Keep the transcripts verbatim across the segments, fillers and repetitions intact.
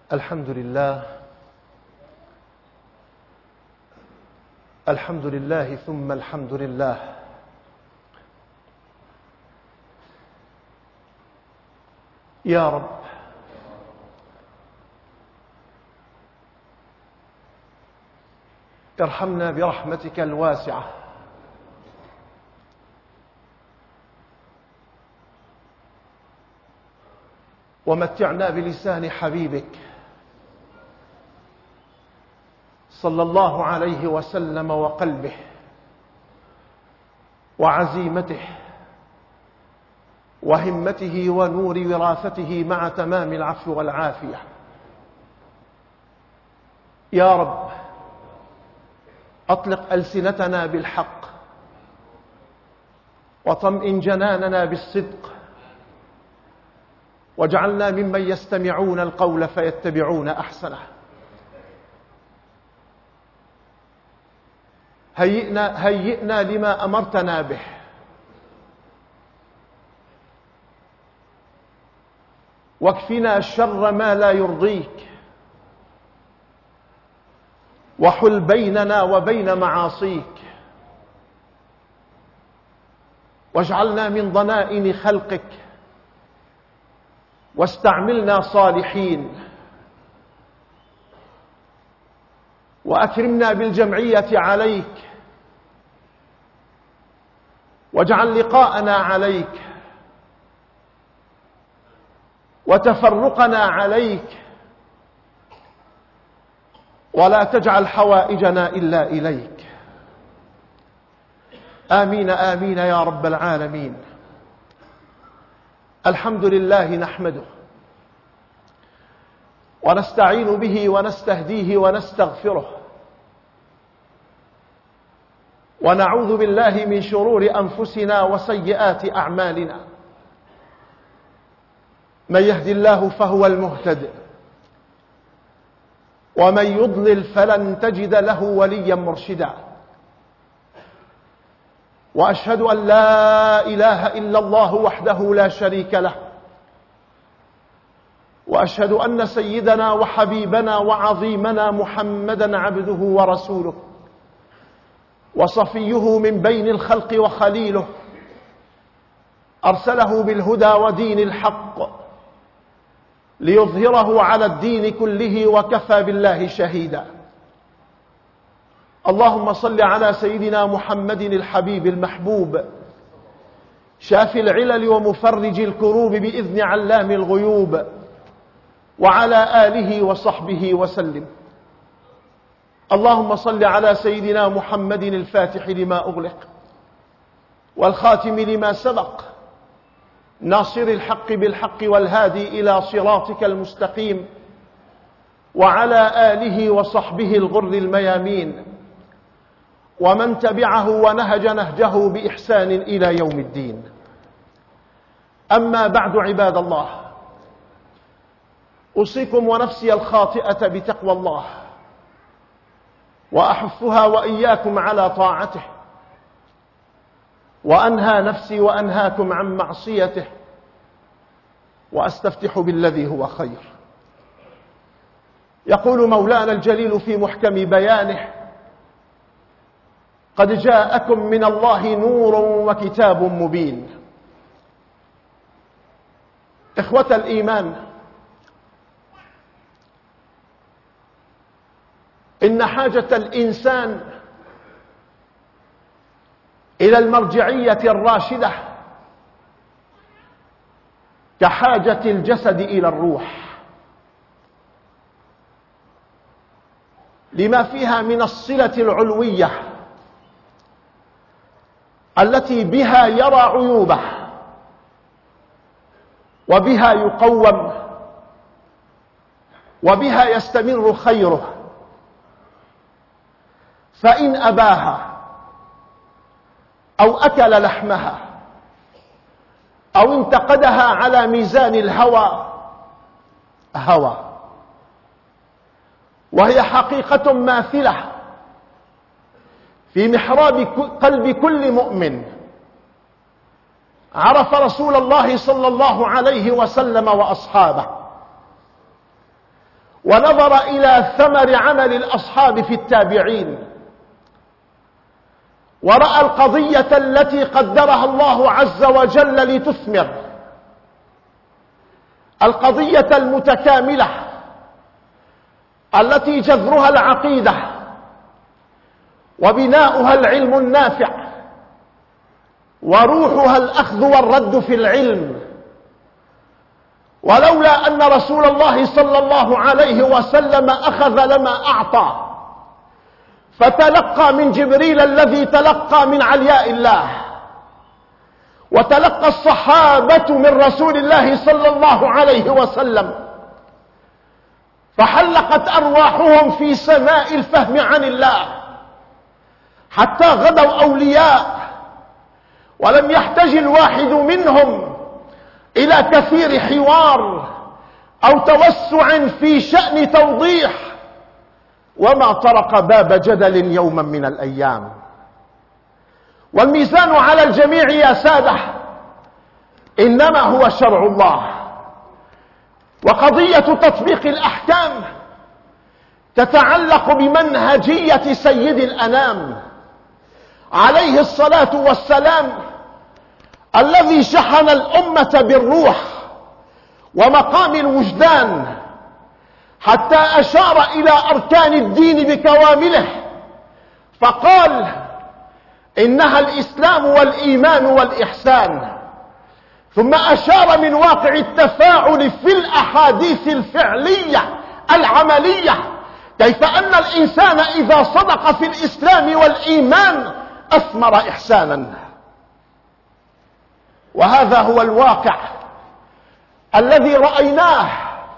الحمد لله الحمد لله ثم الحمد لله. يا رب ارحمنا برحمتك الواسعة، ومتعنا بلسان حبيبك صلى الله عليه وسلم وقلبه وعزيمته وهمته ونور وراثته مع تمام العفو والعافية. يا رب أطلق ألسنتنا بالحق، وطمئن جناننا بالصدق، واجعلنا ممن يستمعون القول فيتبعون أحسنه. هيئنا, هيئنا لما أمرتنا به، واكفنا شر ما لا يرضيك، وحل بيننا وبين معاصيك، واجعلنا من ضنائن خلقك، واستعملنا صالحين، وأكرمنا بالجمعية عليك، واجعل لقاءنا عليك وتفرقنا عليك، ولا تجعل حوائجنا إلا إليك. آمين آمين يا رب العالمين. الحمد لله نحمده ونستعين به ونستهديه ونستغفره، ونعوذ بالله من شرور أنفسنا وسيئات أعمالنا. من يهد الله فهو المهتد، ومن يضلل فلن تجد له وليا مرشدا. وأشهد أن لا إله إلا الله وحده لا شريك له، وأشهد أن سيدنا وحبيبنا وعظيمنا محمدا عبده ورسوله، وصفيه من بين الخلق وخليله، أرسله بالهدى ودين الحق ليظهره على الدين كله، وكفى بالله شهيدا. اللهم صل على سيدنا محمد الحبيب المحبوب، شافي العلل ومفرج الكروب بإذن علام الغيوب، وعلى آله وصحبه وسلم. اللهم صل على سيدنا محمد الفاتح لما أغلق والخاتم لما سبق، ناصر الحق بالحق والهادي إلى صراطك المستقيم، وعلى آله وصحبه الغر الميامين، ومن تبعه ونهج نهجه بإحسان إلى يوم الدين. أما بعد عباد الله، أوصيكم ونفسي الخاطئة بتقوى الله، وأحثها وإياكم على طاعته، وأنهى نفسي وأنهاكم عن معصيته، وأستفتح بالذي هو خير. يقول مولانا الجليل في محكم بيانه: قد جاءكم من الله نور وكتاب مبين. إخوة الإيمان، إن حاجة الإنسان إلى المرجعية الراشدة كحاجة الجسد إلى الروح، لما فيها من الصلة العلوية التي بها يرى عيوبه، وبها يقوم، وبها يستمر خيره. فإن أباها أو أكل لحمها أو انتقدها على ميزان الهوى هوى، وهي حقيقة ماثلة في محراب قلب كل مؤمن عرف رسول الله صلى الله عليه وسلم وأصحابه، ونظر إلى ثمر عمل الأصحاب في التابعين، ورأى القضية التي قدرها الله عز وجل لتثمر، القضية المتكاملة التي جذرها العقيدة وبناؤها العلم النافع وروحها الأخذ والرد في العلم. ولولا أن رسول الله صلى الله عليه وسلم أخذ لما أعطى، فتلقى من جبريل الذي تلقى من علياء الله، وتلقى الصحابة من رسول الله صلى الله عليه وسلم، فحلقت أرواحهم في سماء الفهم عن الله حتى غدوا أولياء، ولم يحتج الواحد منهم إلى كثير حوار أو توسع في شأن توضيح، وما طرق باب جدل يوما من الأيام. والميزان على الجميع يا سادة إنما هو شرع الله، وقضية تطبيق الأحكام تتعلق بمنهجية سيد الأنام عليه الصلاة والسلام، الذي شحن الأمة بالروح ومقام الوجدان، حتى أشار إلى أركان الدين بكوامله، فقال إنها الإسلام والإيمان والإحسان، ثم أشار من واقع التفاعل في الأحاديث الفعلية العملية كيف أن الإنسان إذا صدق في الإسلام والإيمان أثمر إحسانا. وهذا هو الواقع الذي رأيناه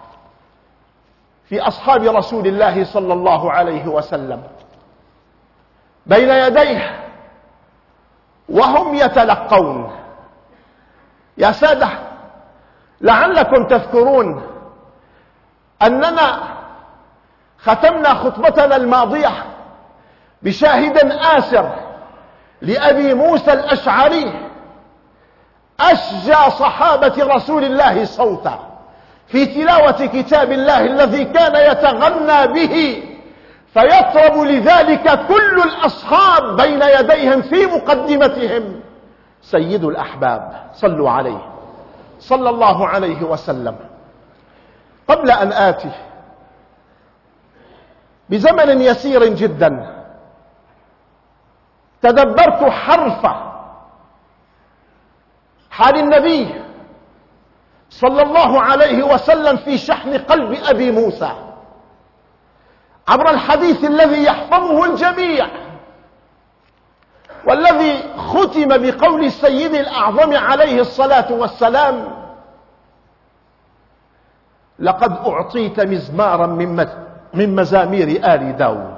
في أصحاب رسول الله صلى الله عليه وسلم بين يديه وهم يتلقون. يا سادة، لعلكم تذكرون أننا ختمنا خطبتنا الماضية بشاهد آسر لأبي موسى الأشعري، أشجى صحابة رسول الله صوتا في تلاوة كتاب الله الذي كان يتغنى به، فيطرب لذلك كل الأصحاب بين يديهم في مقدمتهم سيد الأحباب صلوا عليه صلى الله عليه وسلم. قبل أن آتي بزمن يسير جدا تدبرت حرف حال النبي صلى الله عليه وسلم في شحن قلب أبي موسى عبر الحديث الذي يحفظه الجميع، والذي ختم بقول السيد الأعظم عليه الصلاة والسلام: لقد أعطيت مزمارا من مزامير آل داود.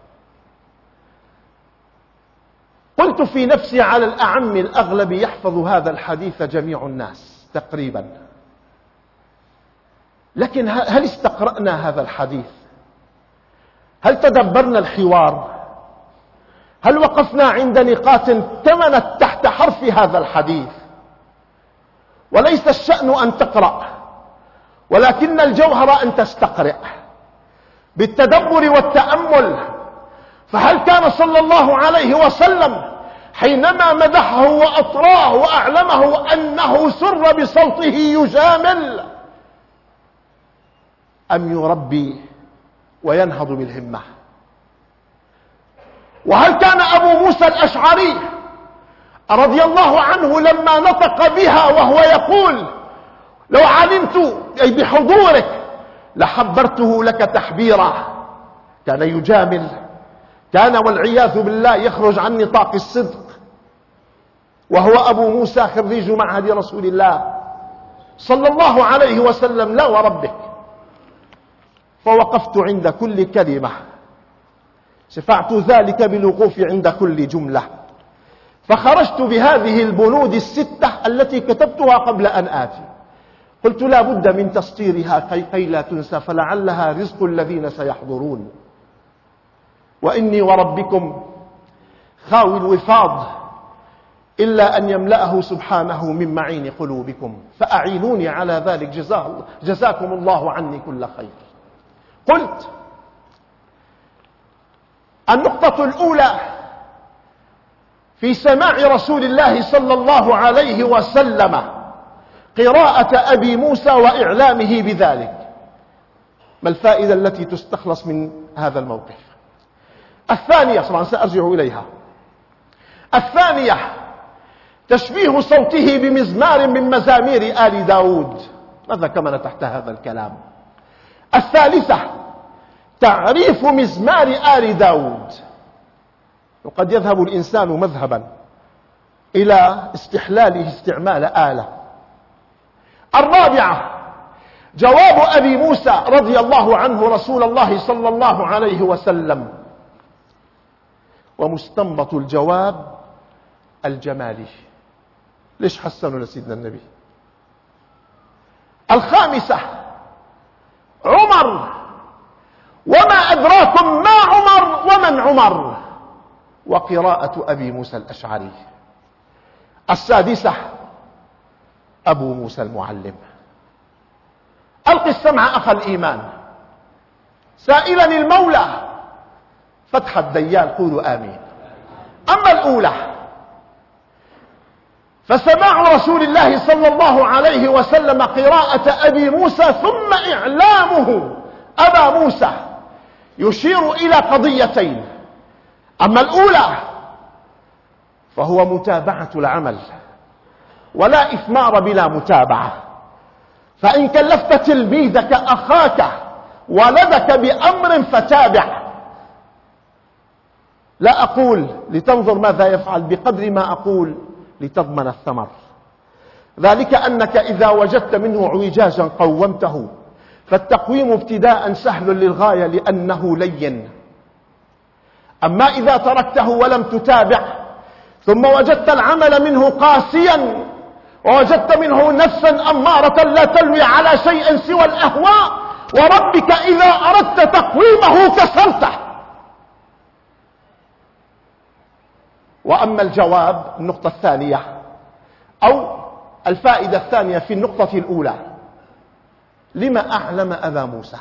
قلت في نفسي على الأعم الأغلب يحفظ هذا الحديث جميع الناس تقريبا، لكن هل استقرأنا هذا الحديث؟ هل تدبرنا الحوار؟ هل وقفنا عند نقاط كمنت تحت حرف هذا الحديث؟ وليس الشأن أن تقرأ، ولكن الجوهر أن تستقرأ بالتدبر والتأمل. فهل كان صلى الله عليه وسلم حينما مدحه وأطراه وأعلمه أنه سر بصوته يجامل، أم يربي وينهض بالهمة؟ وهل كان أبو موسى الأشعري رضي الله عنه لما نطق بها وهو يقول: لو علمت أي بحضورك لحبرته لك تحبيرا، كان يجامل، كان والعياذ بالله يخرج عن نطاق الصدق، وهو أبو موسى خريج معهد رسول الله صلى الله عليه وسلم. لا وربك، فوقفت عند كل كلمة، شفعت ذلك بالوقوف عند كل جملة، فخرجت بهذه البنود الستة التي كتبتها قبل أن آتي. قلت لا بد من تسطيرها كي لا تنسى، فلعلها رزق الذين سيحضرون. وإني وربكم خاوي الوفاض إلا أن يملأه سبحانه من معين قلوبكم، فأعينوني على ذلك، جزاه جزاكم الله عني كل خير. قلت النقطة الأولى في سماع رسول الله صلى الله عليه وسلم قراءة أبي موسى وإعلامه بذلك. ما الفائدة التي تستخلص من هذا الموقف؟ الثانية، طبعا سأرجع إليها. الثانية تشبيه صوته بمزمار من مزامير آل داود. ماذا كمن تحت هذا الكلام؟ الثالثة تعريف مزمار آل داود. وقد يذهب الإنسان مذهبا إلى استحلاله استعمال آلة. الرابعة جواب أبي موسى رضي الله عنه رسول الله صلى الله عليه وسلم، ومستنبط الجواب الجمالي. ليش حسنوا لسيدنا النبي؟ الخامسة عمر، وما أدراكم ما عمر ومن عمر، وقراءة أبي موسى الأشعري. السادسة أبو موسى المعلم. ألق السمع أخ الإيمان، سائلا المولى فتح الديان، قولوا آمين. أما الأولى فسماع رسول الله صلى الله عليه وسلم قراءة أبي موسى ثم إعلامه أبا موسى يشير إلى قضيتين. أما الأولى فهو متابعة العمل، ولا إثمار بلا متابعة. فإن كلفت تلميذك أخاك ولدك بأمر فتابع. لا أقول لتنظر ماذا يفعل بقدر ما أقول لتضمن الثمر. ذلك أنك إذا وجدت منه اعوجاجا قومته، فالتقويم ابتداء سهل للغاية لأنه لين. أما إذا تركته ولم تتابع ثم وجدت العمل منه قاسيا، ووجدت منه نفسا أمارة لا تلوي على شيء سوى الأهواء، وربك إذا أردت تقويمه كسرته. وأما الجواب، النقطة الثانية أو الفائدة الثانية في النقطة الأولى، لما أعلم أبا موسى؟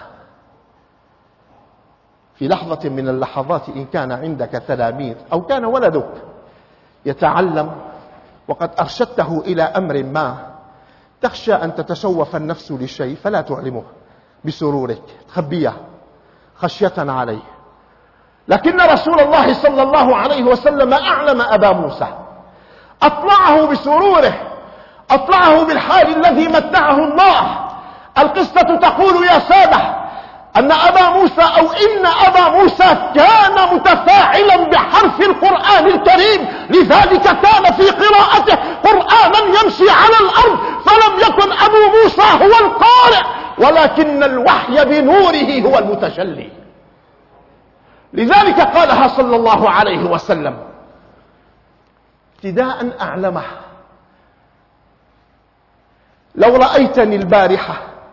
في لحظة من اللحظات إن كان عندك تلاميذ أو كان ولدك يتعلم وقد أرشدته إلى أمر ما، تخشى أن تتشوف النفس لشيء فلا تعلمه بسرورك، تخبيه خشية عليه. لكن رسول الله صلى الله عليه وسلم أعلم أبا موسى، أطلعه بسروره، أطلعه بالحال الذي متعه الله. القصة تقول يا سادة أن أبا موسى أو إن أبا موسى كان متفاعلا بحرف القرآن الكريم، لذلك كان في قراءته قرآنا يمشي على الأرض، فلم يكن أبو موسى هو القارئ ولكن الوحي بنوره هو المتجلي. لذلك قالها صلى الله عليه وسلم ابتداء أعلمه: لو رأيتني البارحة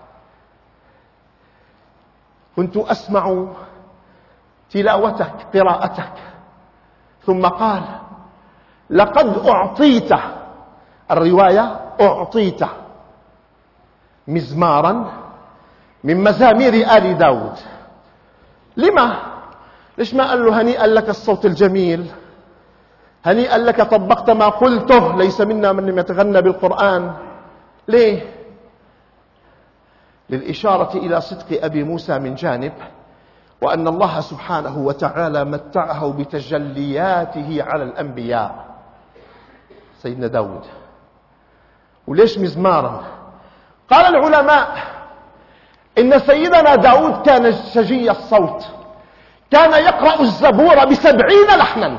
كنت أسمع تلاوتك قراءتك. ثم قال: لقد أعطيت، الرواية أعطيت مزمارا من مزامير آل داود. لما؟ ليش ما قال له هنيئا لك الصوت الجميل، هنيئا لك طبقت ما قلته، ليس منا من لم يتغنى بالقرآن؟ ليه؟ للإشارة إلى صدق أبي موسى من جانب، وأن الله سبحانه وتعالى متعه بتجلياته على الأنبياء سيدنا داود. وليش مزمارا؟ قال العلماء إن سيدنا داود كان شجي الصوت، كان يقرأ الزبور بسبعين لحنا.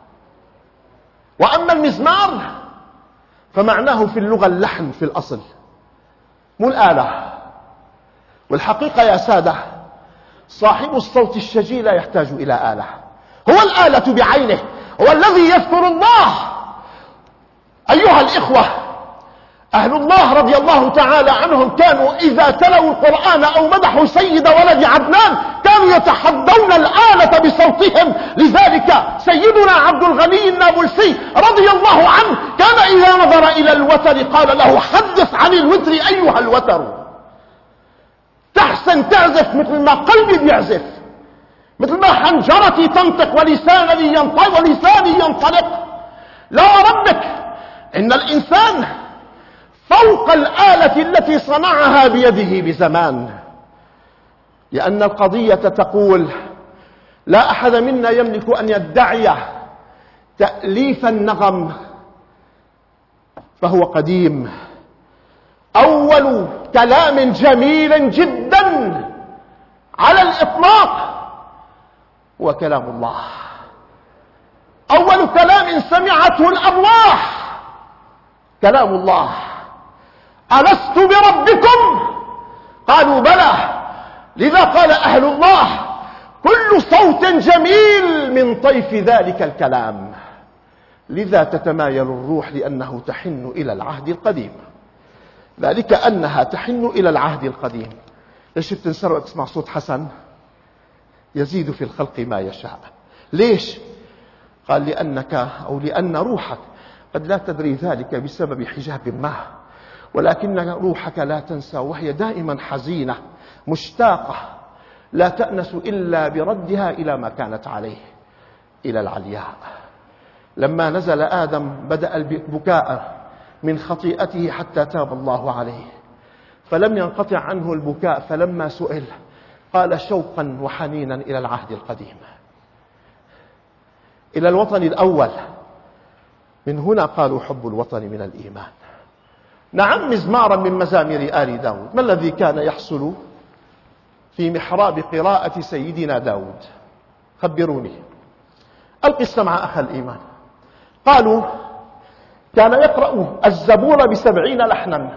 وأما المزمار فمعناه في اللغة اللحن في الأصل، مو الآلة. والحقيقة يا سادة، صاحب الصوت الشجي لا يحتاج إلى آلة، هو الآلة بعينه، هو الذي يذكر الله. أيها الإخوة، أهل الله رضي الله تعالى عنهم كانوا إذا تلوا القرآن أو مدحوا سيد ولد عدنان كانوا يتحدون الآلة بصوتهم. لذلك سيدنا عبد الغني النابلسي رضي الله عنه كان إذا نظر إلى الوتر قال له: حدث عن الوتر أيها الوتر. تحسن تعزف مثل ما قلبي بيعزف، مثل ما حنجرتي تنطق ولساني ينطق ولساني ينطلق. لا ربك، إن الإنسان فوق الآلة التي صنعها بيده بزمان، لأن القضية تقول لا أحد منا يملك أن يدعي تأليف النغم، فهو قديم. أول كلام جميل جدا على الإطلاق هو كلام الله. أول كلام سمعته الأرواح كلام الله. ألست بربكم؟ قالوا بلى. لذا قال أهل الله كل صوت جميل من طيف ذلك الكلام. لذا تتمايل الروح لأنه تحن إلى العهد القديم، ذلك أنها تحن إلى العهد القديم. ليش بتنسروا تسمع صوت حسن؟ يزيد في الخلق ما يشاء. ليش؟ قال لأنك أو لأن روحك قد لا تدري ذلك بسبب حجاب ما، ولكن روحك لا تنسى، وهي دائما حزينة مشتاقة لا تأنس إلا بردها إلى ما كانت عليه، إلى العلياء. لما نزل آدم بدأ البكاء من خطيئته حتى تاب الله عليه، فلم ينقطع عنه البكاء. فلما سئل قال شوقا وحنينا إلى العهد القديم، إلى الوطن الأول. من هنا قالوا حب الوطن من الإيمان. نعم، مزمارا من مزامير آل داود. ما الذي كان يحصل في محراب قراءة سيدنا داود؟ خبروني. ألقي السمع أخ الإيمان. قالوا كان يقرأ الزبور بسبعين لحنا.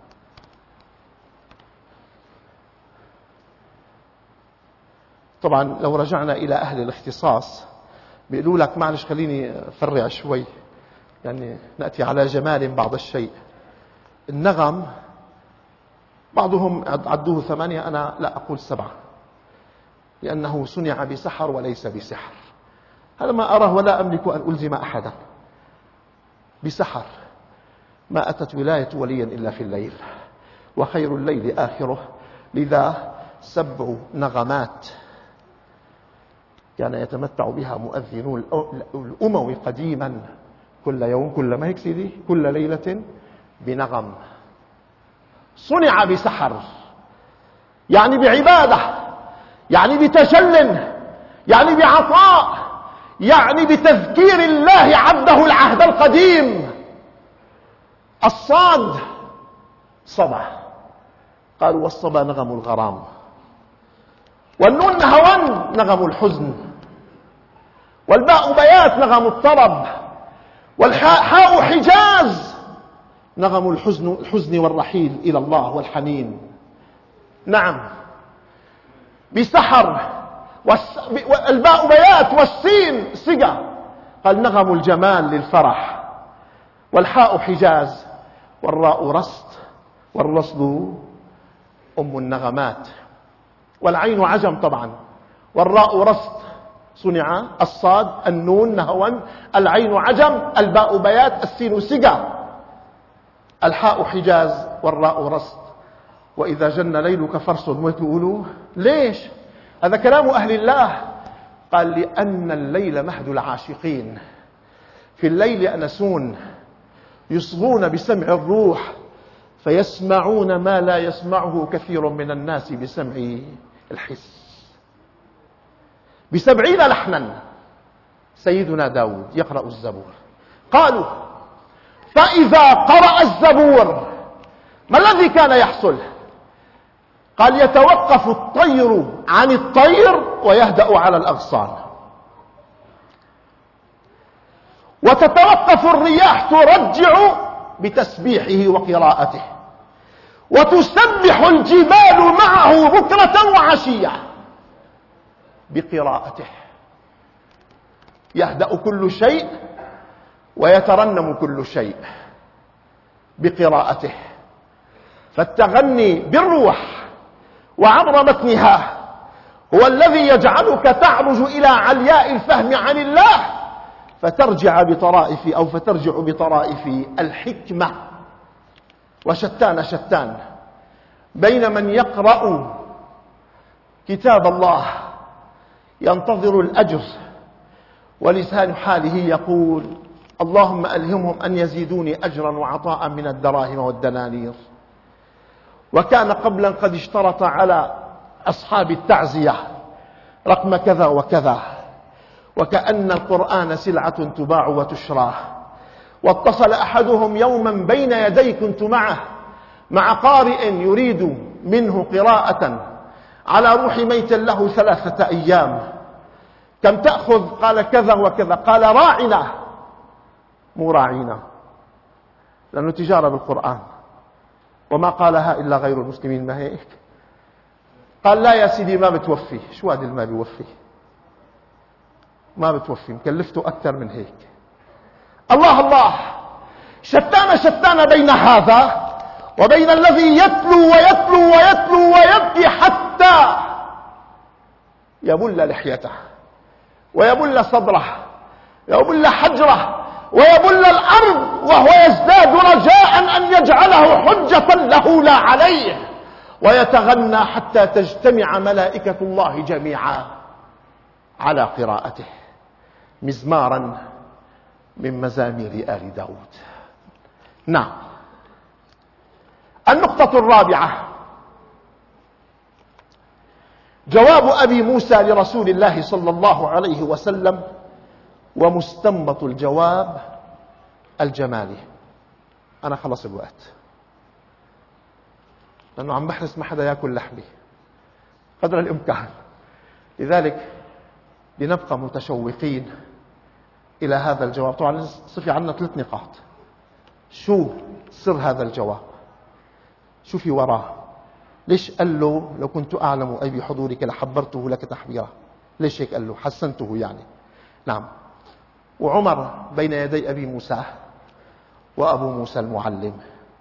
طبعا لو رجعنا إلى أهل الاختصاص بيقولوا لك معلش خليني أفرع شوي، يعني نأتي على جمال بعض الشيء. النغم بعضهم عدوه ثمانية، أنا لا أقول سبعة، لأنه صنع بسحر وليس بسحر. هذا ما أراه ولا أملك أن ألزم أحدا. بسحر ما أتت ولاية وليا إلا في الليل، وخير الليل آخره. لذا سبع نغمات كان يتمتع بها مؤذنو الأمم قديما، كل يوم كل ما هيك سيدي كل ليلة بنغم. صنع بسحر، يعني بعبادة، يعني بتجل، يعني بعطاء، يعني بتذكير الله عبده العهد القديم. الصاد صبا، قالوا والصبا نغم الغرام، والنون نهوان نغم الحزن، والباء بيات نغم الطرب، والحاء حجاز نغم الحزن, الحزن والرحيل إلى الله والحنين. نعم، بسحر، والباء بيات والسين سقى، قال نغم الجمال للفرح، والحاء حجاز، والراء رصد، والرصد أم النغمات، والعين عجم طبعا، والراء رصد صنع، الصاد النون نهوا، العين عجم، الباء بيات، السين سقى، الحاء حجاز، والراء رصد. وإذا جن ليلك فارصد. وتقولوا ليش؟ هذا كلام أهل الله. قال لأن الليل مهد العاشقين، في الليل يأنسون، يصغون بسمع الروح، فيسمعون ما لا يسمعه كثير من الناس بسمع الحس. بسبعين لحنا سيدنا داود يقرأ الزبور. قالوا فإذا قرأ الزبور ما الذي كان يحصل؟ قال يتوقف الطير عن الطير ويهدأ على الأغصان، وتتوقف الرياح ترجع بتسبيحه وقراءته، وتسبح الجبال معه بكرة وعشية بقراءته. يهدأ كل شيء ويترنم كل شيء بقراءته. فالتغني بالروح وعبر متنها هو الذي يجعلك تعرج إلى علياء الفهم عن الله، فترجع بطرائف أو فترجع بطرائف الحكمة. وشتان شتان بين من يقرأ كتاب الله ينتظر الأجر، ولسان حاله يقول اللهم ألهمهم أن يزيدوني أجرا وعطاء من الدراهم والدنانير. وكان قبلا قد اشترط على أصحاب التعزية رقم كذا وكذا، وكأن القرآن سلعة تباع وتشرى. واتصل أحدهم يوما بين يدي كنت معه مع قارئ يريد منه قراءة على روح ميت له ثلاثة أيام. كم تأخذ؟ قال كذا وكذا. قال راعنا، مو راعينا، لأنه تجارة بالقرآن، وما قالها إلا غير المسلمين، ما هيك؟ قال لا يا سيدي ما بتوفي. شو هذا ما بيوفي؟ ما بتوفي، مكلفته أكثر من هيك. الله الله، شتان شتان بين هذا وبين الذي يتلو ويتلو ويتلو ويبكي حتى يبل لحيته ويبل صدره ويبل حجره ويبل الأرض، وهو يزداد رجاء أن يجعله حجة له لا عليه، ويتغنى حتى تجتمع ملائكة الله جميعا على قراءته مزمارا من مزامير آل داود. نعم. النقطة الرابعة جواب أبي موسى لرسول الله صلى الله عليه وسلم، ومستنبط الجواب الجمالي. أنا خلص الوقت، لأنه عم بحرص ما حدا يأكل لحمي قدر الإمكان، لذلك لنبقى متشوقين إلى هذا الجواب. طبعا صفي عنا ثلاث نقاط. شو سر هذا الجواب؟ شو في وراه؟ ليش قال له لو كنت أعلم أي بحضورك لحبرته لك تحبيرا؟ ليش هيك قال له؟ حسنته يعني. نعم. وعمر بين يدي أبي موسى وأبو موسى المعلم.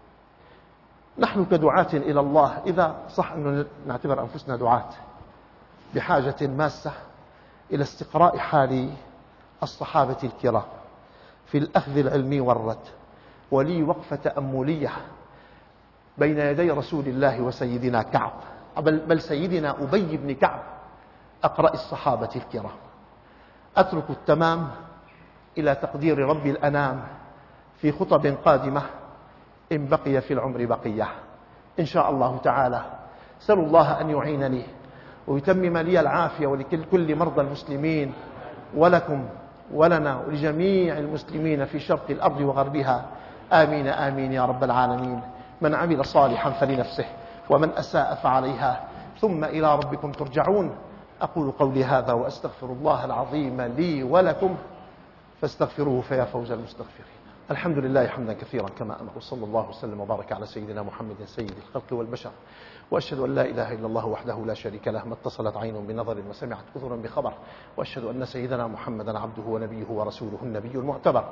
نحن كدعاة إلى الله، إذا صح أن نعتبر أنفسنا دعاة، بحاجة ماسة إلى استقراء حال الصحابة الكرام في الأخذ العلمي والرد، ولي وقفة تأملية بين يدي رسول الله وسيدنا كعب، بل سيدنا أبي بن كعب أقرأ الصحابة الكرام. أترك التمام إلى تقدير رب الأنام في خطب قادمة إن بقي في العمر بقية إن شاء الله تعالى. سأل الله أن يعينني ويتمم لي العافية ولكل مرضى المسلمين ولكم ولنا ولجميع المسلمين في شرق الأرض وغربها، آمين آمين يا رب العالمين. من عمل صالحا فلنفسه ومن أساء فعليها، ثم إلى ربكم ترجعون. أقول قولي هذا وأستغفر الله العظيم لي ولكم فاستغفروه فيا فوز المستغفرين. الحمد لله حمدا كثيرا كما أمر، صلى الله وسلم وبارك على سيدنا محمد سيد الخلق والبشر. وأشهد أن لا إله إلا الله وحده لا شريك له، ما اتصلت عين بنظر وسمعت أذن بخبر. وأشهد أن سيدنا محمدا عبده ونبيه ورسوله النبي المعتبر.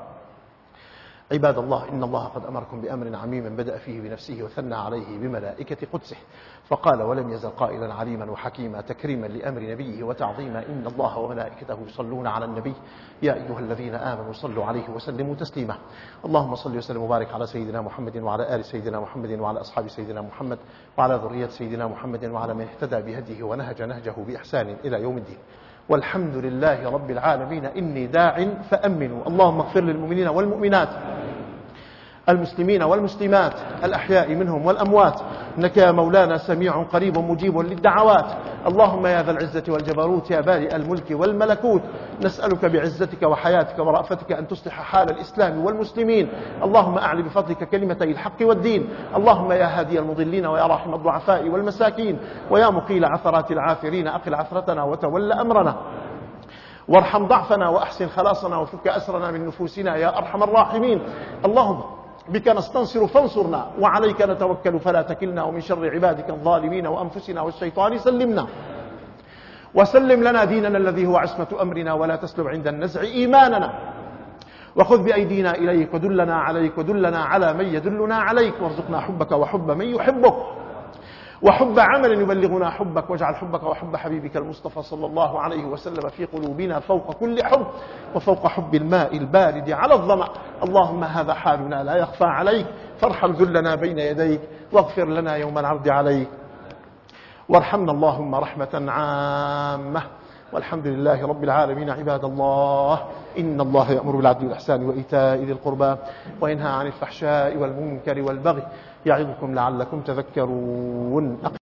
عباد الله، إن الله قد أمركم بأمر عميم بدأ فيه بنفسه وثنى عليه بملائكة قدسه، فقال ولم يزل قائلا عليما وحكيما تكريما لأمر نبيه وتعظيما: إن الله وملائكته يصلون على النبي يا أيها الذين آمنوا صلوا عليه وسلموا تسليما. اللهم صل وسلم وبارك على سيدنا محمد وعلى آل سيدنا محمد وعلى أصحاب سيدنا محمد وعلى ذرية سيدنا محمد وعلى من اهتدى بهديه ونهج نهجه بإحسان إلى يوم الدين. والحمد لله رب العالمين. إني داع فأمنوا. اللهم اغفر للمؤمنين والمؤمنات، المسلمين والمسلمات، الأحياء منهم والأموات، إنك يا مولانا سميع قريب مجيب للدعوات. اللهم يا ذا العزة والجبروت يا بارئ الملك والملكوت، نسألك بعزتك وحياتك ورأفتك أن تصلح حال الإسلام والمسلمين. اللهم أعلي بفضلك كلمتي الحق والدين. اللهم يا هادي المضلين ويا راحم الضعفاء والمساكين ويا مقيل عثرات العاثرين، أقل عثرتنا وتول أمرنا، وارحم ضعفنا وأحسن خلاصنا وفك أسرنا من نفوسنا يا أرحم الراحمين. اللهم بك نستنصر فانصرنا، وعليك نتوكل فلا تكلنا، ومن شر عبادك الظالمين وأنفسنا والشيطان سلمنا. وسلم لنا ديننا الذي هو عصمة أمرنا، ولا تسلب عند النزع إيماننا، وخذ بأيدينا إليك ودلنا عليك ودلنا على من يدلنا عليك، وارزقنا حبك وحب من يحبك، وحب عمل يبلغنا حبك، واجعل حبك وحب حبيبك المصطفى صلى الله عليه وسلم في قلوبنا فوق كل حب، وفوق حب الماء البارد على الظمأ. اللهم هذا حالنا لا يخفى عليك، فارحم ذلنا بين يديك، واغفر لنا يوم العرض عليك، وارحمنا اللهم رحمة عامة. والحمد لله رب العالمين. عباد الله، إن الله يأمر بالعدل والإحسان وإيتاء ذي القربى وينهى عن الفحشاء والمنكر والبغي يعظكم لعلكم تذكرون.